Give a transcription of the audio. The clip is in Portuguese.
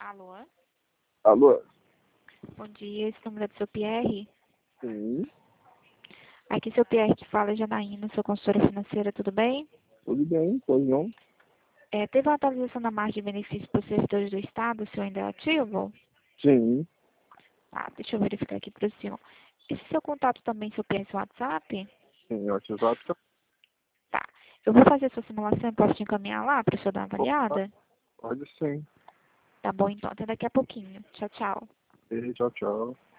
Alô? Alô? Bom dia, esse número é do seu Pierre? Sim, Aqui seu Pierre que fala, Janaína, sua consultora financeira, tudo bem? tudo bem, pois não? Teve uma atualização da margem de benefícios para os servidores do Estado, o senhor ainda é ativo? Sim, Tá, deixa eu verificar aqui para o senhor. Esse seu contato também, seu Pierre, seu WhatsApp? sim, WhatsApp Tá. Eu vou fazer sua simulação e posso te encaminhar lá para o senhor dar uma avaliada? pode sim. Tá bom, então, até daqui a pouquinho. Tchau, tchau. E tchau, tchau.